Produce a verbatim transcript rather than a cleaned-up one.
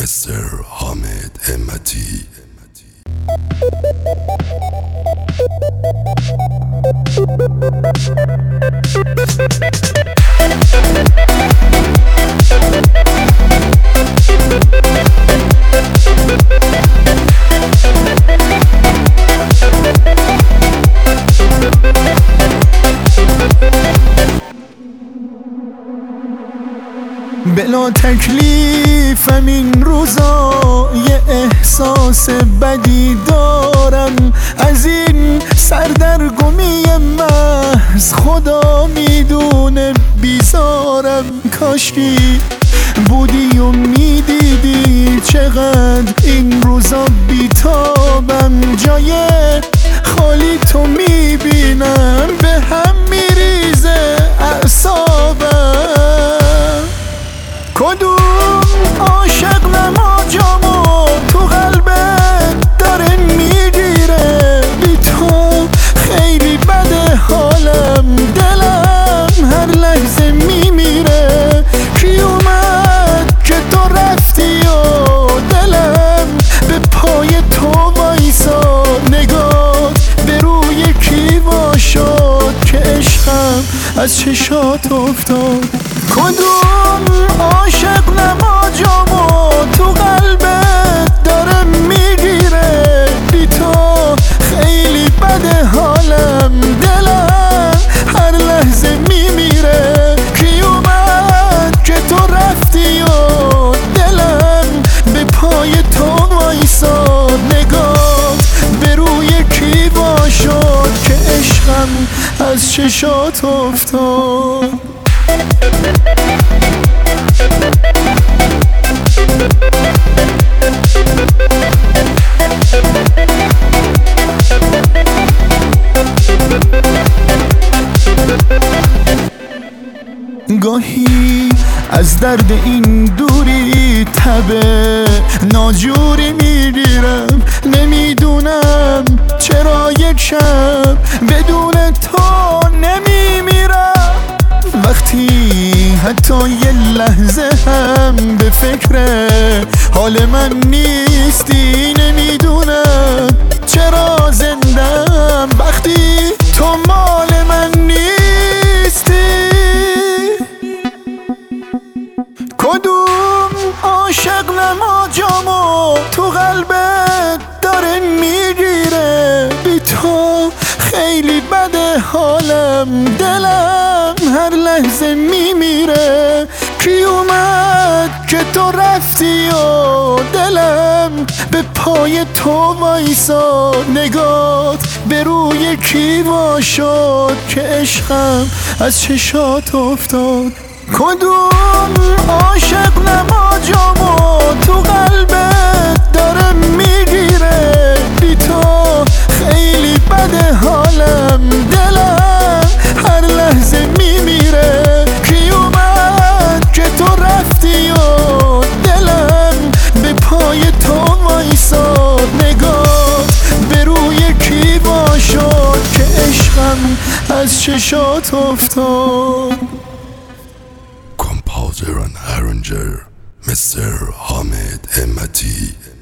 مستر حامد همتی. بلا تکلیفم این روزا، یه احساس بدی دارم از این سردرگمی محض. خدا میدونه بیزارم، کاشکی بودی و میدیدی چقدر این روزا بیتابم. جای خالی تو میبینم، به هم میریزه اعصابم. کدوم عاشق نماجامو تو قلبت داره میگیره، بی تو خیلی بده حالم، دلم هر لحظه میمیره. کی اومد که تو رفتی و دلم به پای تو وایسا، نگات به روی کی وا شد که عشقم از چشات افتاد. کدوم عاشق نماجامو تو قلبت داره میگیره، بی تو خیلی بده حالم، دلم هر لحظه میمیره. کی اومد که تو رفتی و دلم به پای تو وایساد، نگات به روی کی وا شد که عشقم از چشات افتاد. گاهی از درد این دوری تبه ناجوری میگیرم، نمیدونم چرا یک شب بدون تو نمیمیرم. وقتی حتی یه لحظه هم به فکر حال من نیستی، نمیدونم چرا زندم وقتی تو مال من نیستی. کدوم عاشق نماجامو تو قلبت داره میگیره، بی تو خیلی بده حالم، دلم هر لحظه میمیره. کی اومد که تو رفتی و دلم به پای تو وایسا، نگات به روی کی وا شد که عشقم از چشات افتاد. کدوم عاشق نماجامو تو قلبت داره میگیره، بی تو خیلی بده حالم، دلم هر لحظه میمیره. کی اومد که تو رفتی و دلم به پای تو وایساد، نگات به روی کی وا شد که عشقم از چشات افتاد. Composer and arranger مستر حامد همتی.